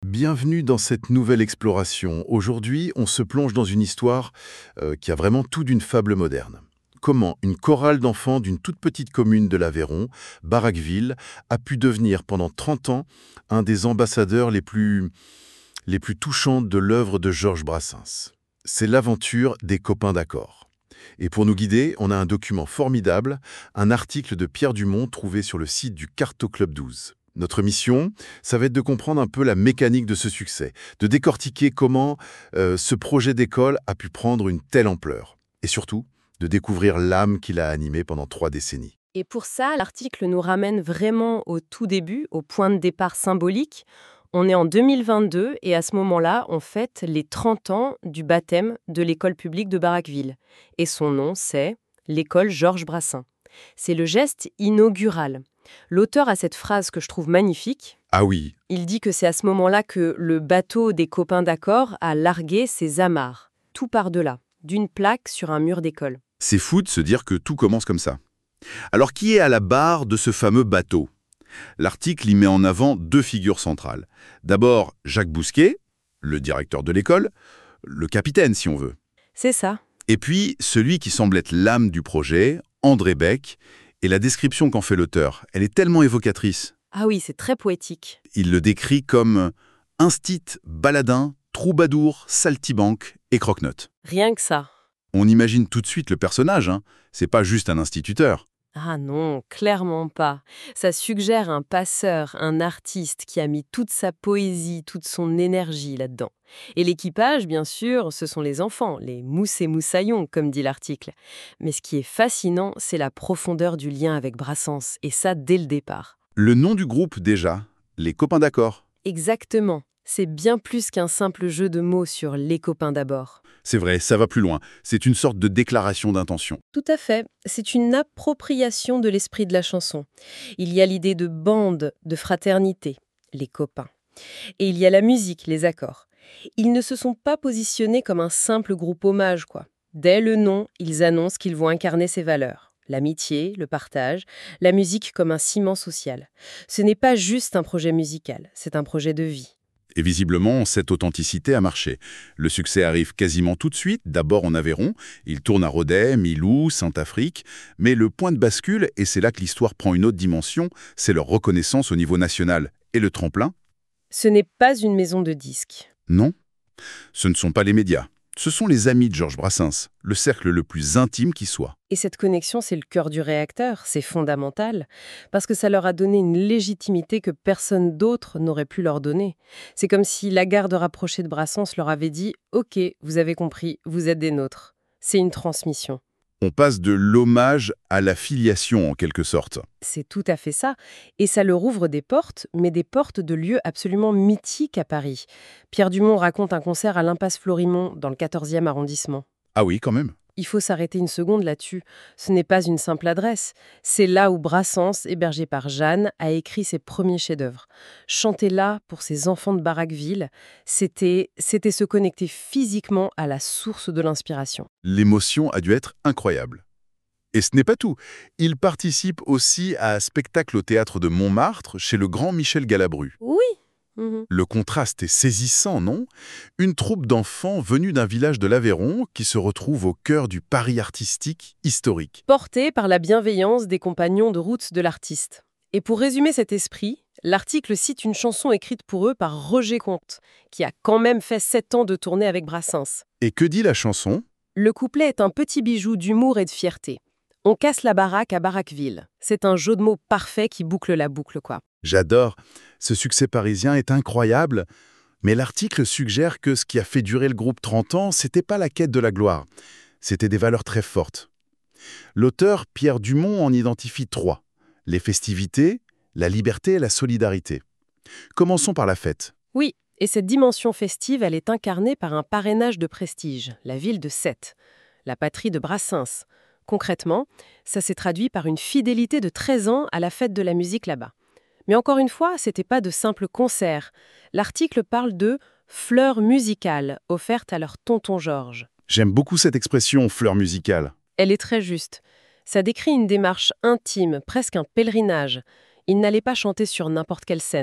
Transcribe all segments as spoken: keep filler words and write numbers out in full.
Bienvenue dans cette nouvelle exploration. Aujourd'hui, on se plonge dans une histoire euh, qui a vraiment tout d'une fable moderne. Comment une chorale d'enfants d'une toute petite commune de l'Aveyron, Barraqueville, a pu devenir pendant trente ans un des ambassadeurs les plus, les plus touchants de l'œuvre de Georges Brassens. C'est l'aventure des copains d'accord. Et pour nous guider, on a un document formidable, un article de Pierre Dumont trouvé sur le site du Carto Club douze. Notre mission, ça va être de comprendre un peu la mécanique de ce succès, de décortiquer comment euh, ce projet d'école a pu prendre une telle ampleur. Et surtout, de découvrir l'âme qui l'a animé pendant trois décennies. Et pour ça, l'article nous ramène vraiment au tout début, au point de départ symbolique. On est en deux mille vingt-deux et à ce moment-là, on fête les trente ans du baptême de l'école publique de Barraqueville. Et son nom, c'est l'école Georges Brassens. C'est le geste inaugural. L'auteur a cette phrase que je trouve magnifique. Ah oui. Il dit que c'est à ce moment-là que le bateau des copains d'accord a largué ses amarres, tout par-delà, d'une plaque sur un mur d'école. C'est fou de se dire que tout commence comme ça. Alors qui est à la barre de ce fameux bateau? L'article y met en avant deux figures centrales. D'abord, Jacques Bousquet, le directeur de l'école, le capitaine si on veut. C'est ça. Et puis, celui qui semble être l'âme du projet, André Becq, et la description qu'en fait l'auteur, elle est tellement évocatrice. Ah oui, c'est très poétique. Il le décrit comme instit, baladin, troubadour, saltimbanque et croque-note. Rien que ça. On imagine tout de suite le personnage, hein. C'est pas juste un instituteur. Ah non, clairement pas. Ça suggère un passeur, un artiste qui a mis toute sa poésie, toute son énergie là-dedans. Et l'équipage, bien sûr, ce sont les enfants, les mousse et moussaillons, comme dit l'article. Mais ce qui est fascinant, c'est la profondeur du lien avec Brassens, et ça dès le départ. Le nom du groupe déjà, les copains d'accord. Exactement. C'est bien plus qu'un simple jeu de mots sur les copains d'abord. C'est vrai, ça va plus loin. C'est une sorte de déclaration d'intention. Tout à fait. C'est une appropriation de l'esprit de la chanson. Il y a l'idée de bande, de fraternité, les copains. Et il y a la musique, les accords. Ils ne se sont pas positionnés comme un simple groupe hommage, quoi. Dès le nom, ils annoncent qu'ils vont incarner ces valeurs. L'amitié, le partage, la musique comme un ciment social. Ce n'est pas juste un projet musical, c'est un projet de vie. Et visiblement, cette authenticité a marché. Le succès arrive quasiment tout de suite, d'abord en Aveyron. Il tourne à Rodez, Milou, Saint-Affrique. Mais le point de bascule, et c'est là que l'histoire prend une autre dimension, c'est leur reconnaissance au niveau national. Et le tremplin? Ce n'est pas une maison de disques. Non. Ce ne sont pas les médias. Ce sont les amis de Georges Brassens, le cercle le plus intime qui soit. Et cette connexion, c'est le cœur du réacteur, c'est fondamental, parce que ça leur a donné une légitimité que personne d'autre n'aurait pu leur donner. C'est comme si la garde rapprochée de Brassens leur avait dit « Ok, vous avez compris, vous êtes des nôtres ». C'est une transmission. On passe de l'hommage à la filiation, en quelque sorte. C'est tout à fait ça. Et ça leur ouvre des portes, mais des portes de lieux absolument mythiques à Paris. Pierre Dumont raconte un concert à l'Impasse Florimond, dans le quatorzième arrondissement. Ah oui, quand même. Il faut s'arrêter une seconde là-dessus. Ce n'est pas une simple adresse. C'est là où Brassens, hébergé par Jeanne, a écrit ses premiers chefs-d'œuvre. Chanter là, pour ces enfants de Barraqueville, c'était, c'était se connecter physiquement à la source de l'inspiration. L'émotion a dû être incroyable. Et ce n'est pas tout. Il participe aussi à un spectacle au théâtre de Montmartre chez le grand Michel Galabru. Oui. Mmh. Le contraste est saisissant, non? Une troupe d'enfants venus d'un village de l'Aveyron qui se retrouve au cœur du Paris artistique historique. Porté par la bienveillance des compagnons de route de l'artiste. Et pour résumer cet esprit, l'article cite une chanson écrite pour eux par Roger Comte, qui a quand même fait sept ans de tournée avec Brassens. Et que dit la chanson? Le couplet est un petit bijou d'humour et de fierté. On casse la baraque à Barraqueville. C'est un jeu de mots parfait qui boucle la boucle, quoi. J'adore. Ce succès parisien est incroyable. Mais l'article suggère que ce qui a fait durer le groupe trente ans, c'était pas la quête de la gloire. C'était des valeurs très fortes. L'auteur Pierre Dumont en identifie trois. Les festivités, la liberté et la solidarité. Commençons par la fête. Oui, et cette dimension festive, elle est incarnée par un parrainage de prestige, la ville de Sète, la patrie de Brassens. Concrètement, ça s'est traduit par une fidélité de treize ans à la fête de la musique là-bas. Mais encore une fois, c'était pas de simples concerts. L'article parle de « fleurs musicales » offertes à leur tonton Georges. J'aime beaucoup cette expression « fleur musicale ». Elle est très juste. Ça décrit une démarche intime, presque un pèlerinage. Ils n'allaient pas chanter sur n'importe quelle scène.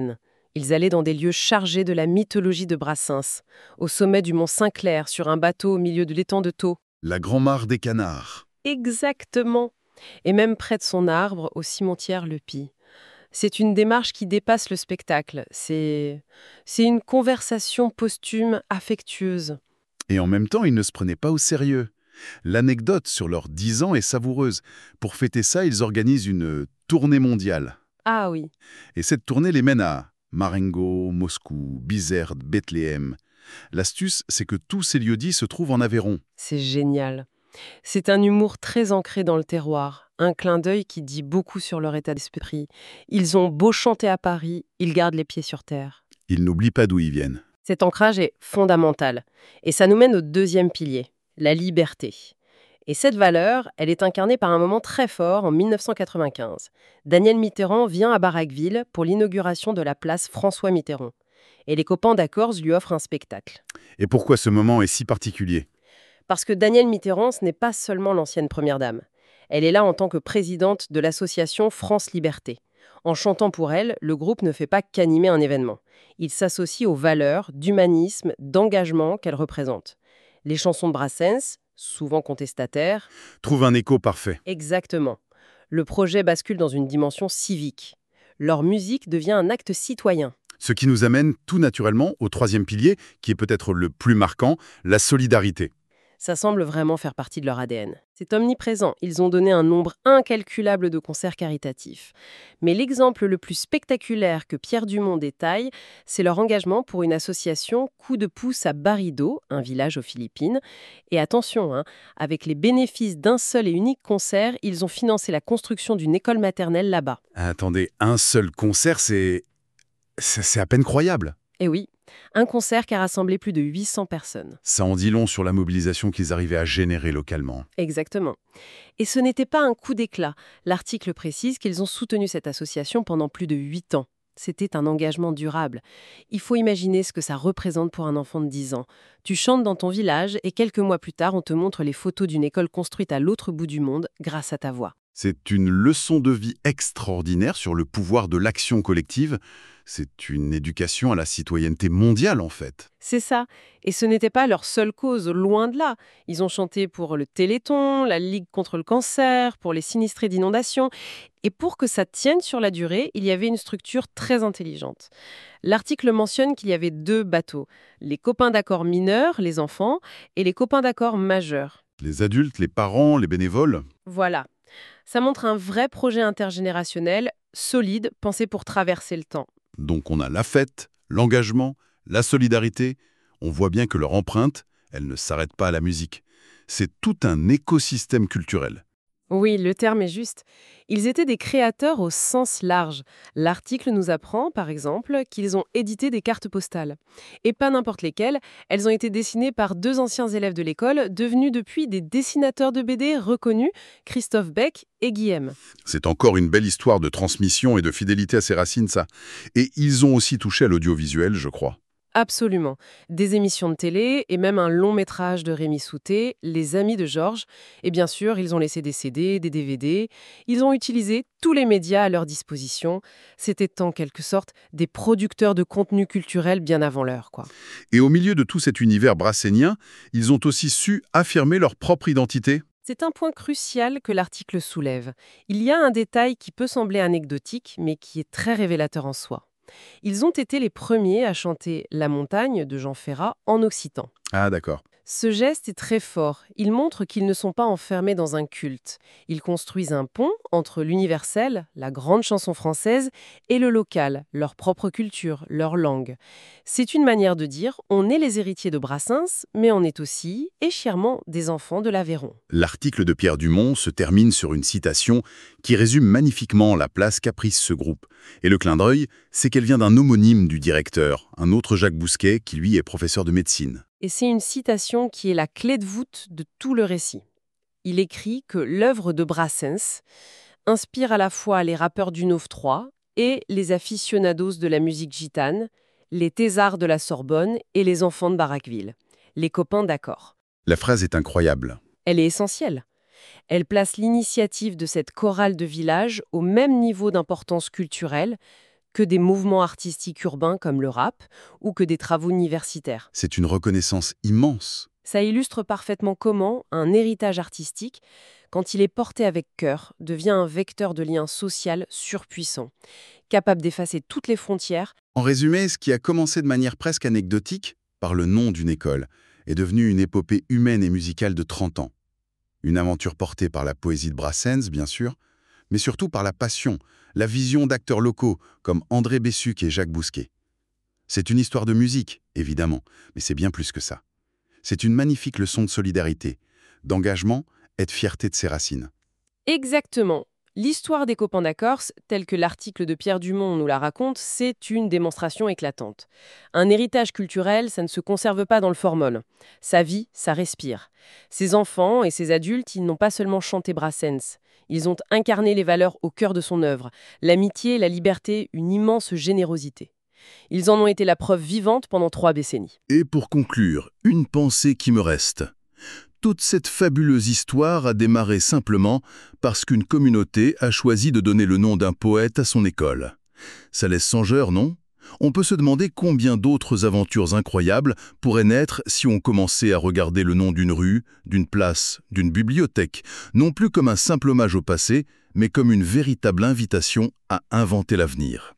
Ils allaient dans des lieux chargés de la mythologie de Brassens, au sommet du mont Saint-Clair, sur un bateau au milieu de l'étang de Thau. La grand-mare des canards. Exactement. Et même près de son arbre, au cimetière Le Py. C'est une démarche qui dépasse le spectacle. C'est c'est une conversation posthume, affectueuse. Et en même temps, ils ne se prenaient pas au sérieux. L'anecdote sur leurs dix ans est savoureuse. Pour fêter ça, ils organisent une tournée mondiale. Ah oui, Et cette tournée les mène à Marengo, Moscou, Bizerte, Bethléem. L'astuce, c'est que tous ces lieux-dits se trouvent en Aveyron. c'est génial. C'est un humour très ancré dans le terroir, un clin d'œil qui dit beaucoup sur leur état d'esprit. Ils ont beau chanter à Paris, ils gardent les pieds sur terre. Ils n'oublient pas d'où ils viennent. Cet ancrage est fondamental. Et ça nous mène au deuxième pilier, la liberté. Et cette valeur, elle est incarnée par un moment très fort en mille neuf cent quatre-vingt-quinze. Daniel Mitterrand vient à Barraqueville pour l'inauguration de la place François Mitterrand. Et les copains d'Accords lui offrent un spectacle. Et pourquoi ce moment est si particulier? Parce que Danielle Mitterrand, ce n'est pas seulement l'ancienne première dame. Elle est là en tant que présidente de l'association France Liberté. En chantant pour elle, le groupe ne fait pas qu'animer un événement. Il s'associe aux valeurs d'humanisme, d'engagement qu'elle représente. Les chansons de Brassens, souvent contestataires, Trouve un écho parfait. exactement. Le projet bascule dans une dimension civique. Leur musique devient un acte citoyen. Ce qui nous amène tout naturellement au troisième pilier, qui est peut-être le plus marquant, la solidarité. Ça semble vraiment faire partie de leur A D N. C'est omniprésent. Ils ont donné un nombre incalculable de concerts caritatifs. Mais l'exemple le plus spectaculaire que Pierre Dumont détaille, c'est leur engagement pour une association Coup de pouce à Barido, un village aux Philippines. Et attention, hein, avec les bénéfices d'un seul et unique concert, ils ont financé la construction d'une école maternelle là-bas. Attendez, un seul concert, c'est... c'est c'est à peine croyable. Et oui, un concert qui a rassemblé plus de huit cents personnes. Ça en dit long sur la mobilisation qu'ils arrivaient à générer localement. Exactement. Et ce n'était pas un coup d'éclat. L'article précise qu'ils ont soutenu cette association pendant plus de huit ans. C'était un engagement durable. Il faut imaginer ce que ça représente pour un enfant de dix ans. Tu chantes dans ton village et quelques mois plus tard, on te montre les photos d'une école construite à l'autre bout du monde grâce à ta voix. C'est une leçon de vie extraordinaire sur le pouvoir de l'action collective. C'est une éducation à la citoyenneté mondiale, en fait. C'est ça. Et ce n'était pas leur seule cause, loin de là. Ils ont chanté pour le Téléthon, la Ligue contre le cancer, pour les sinistrés d'inondations. Et pour que ça tienne sur la durée, il y avait une structure très intelligente. L'article mentionne qu'il y avait deux bateaux. Les copains d'accord mineurs, les enfants, et les copains d'accord majeurs. Les adultes, les parents, les bénévoles. Voilà. Ça montre un vrai projet intergénérationnel, solide, pensé pour traverser le temps. Donc on a la fête, l'engagement, la solidarité. On voit bien que leur empreinte, elle ne s'arrête pas à la musique. C'est tout un écosystème culturel. Oui, le terme est juste. Ils étaient des créateurs au sens large. L'article nous apprend, par exemple, qu'ils ont édité des cartes postales. Et pas n'importe lesquelles, elles ont été dessinées par deux anciens élèves de l'école, devenus depuis des dessinateurs de B D reconnus, Christophe Beck et Guillaume. C'est encore une belle histoire de transmission et de fidélité à ses racines, ça. Et ils ont aussi touché à l'audiovisuel, je crois. Absolument. Des émissions de télé et même un long métrage de Rémi Souté, Les Amis de Georges. Et bien sûr, ils ont laissé des C D, des D V D. Ils ont utilisé tous les médias à leur disposition. C'était en quelque sorte des producteurs de contenu culturel bien avant l'heure, quoi. Et au milieu de tout cet univers brassénien, ils ont aussi su affirmer leur propre identité. C'est un point crucial que l'article soulève. Il y a un détail qui peut sembler anecdotique, mais qui est très révélateur en soi. Ils ont été les premiers à chanter La montagne de Jean Ferrat en occitan. Ah d'accord. Ce geste est très fort. Il montre qu'ils ne sont pas enfermés dans un culte. Ils construisent un pont entre l'universel, la grande chanson française, et le local, leur propre culture, leur langue. C'est une manière de dire on est les héritiers de Brassens, mais on est aussi, et chèrement, des enfants de l'Aveyron. L'article de Pierre Dumont se termine sur une citation qui résume magnifiquement la place qu'a prise ce groupe. Et le clin d'œil, c'est qu'elle vient d'un homonyme du directeur, un autre Jacques Bousquet, qui lui est professeur de médecine. Et c'est une citation qui est la clé de voûte de tout le récit. Il écrit que l'œuvre de Brassens inspire à la fois les rappeurs du neuf trois et les aficionados de la musique gitane, les thésards de la Sorbonne et les enfants de Barraqueville, les copains d'accord. La phrase est incroyable. Elle est essentielle. Elle place l'initiative de cette chorale de village au même niveau d'importance culturelle que des mouvements artistiques urbains comme le rap ou que des travaux universitaires. C'est une reconnaissance immense. Ça illustre parfaitement comment un héritage artistique, quand il est porté avec cœur, devient un vecteur de lien social surpuissant, capable d'effacer toutes les frontières. En résumé, ce qui a commencé de manière presque anecdotique, par le nom d'une école, est devenu une épopée humaine et musicale de trente ans. Une aventure portée par la poésie de Brassens, bien sûr, mais surtout par la passion, la vision d'acteurs locaux comme André Bessuc et Jacques Bousquet. C'est une histoire de musique, évidemment, mais c'est bien plus que ça. C'est une magnifique leçon de solidarité, d'engagement et de fierté de ses racines. Exactement. L'histoire des copains d'Accorce, telle que l'article de Pierre Dumont nous la raconte, c'est une démonstration éclatante. Un héritage culturel, ça ne se conserve pas dans le formol. Ça vit, ça respire. Ces enfants et ces adultes, ils n'ont pas seulement chanté Brassens. Ils ont incarné les valeurs au cœur de son œuvre. L'amitié, la liberté, une immense générosité. Ils en ont été la preuve vivante pendant trois décennies. Et pour conclure, une pensée qui me reste. Toute cette fabuleuse histoire a démarré simplement parce qu'une communauté a choisi de donner le nom d'un poète à son école. Ça laisse songeur, non? On peut se demander combien d'autres aventures incroyables pourraient naître si on commençait à regarder le nom d'une rue, d'une place, d'une bibliothèque, non plus comme un simple hommage au passé, mais comme une véritable invitation à inventer l'avenir.